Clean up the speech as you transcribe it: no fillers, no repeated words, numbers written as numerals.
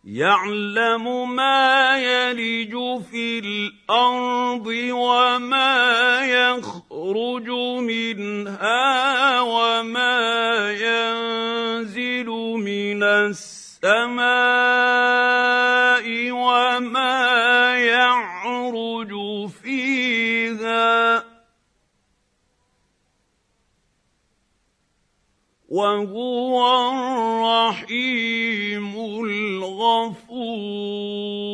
يعلم ما يلج في الأرض وما يخرج منها وما ينزل من السماء وما يعرج فيها وهو الرحيم الغفور.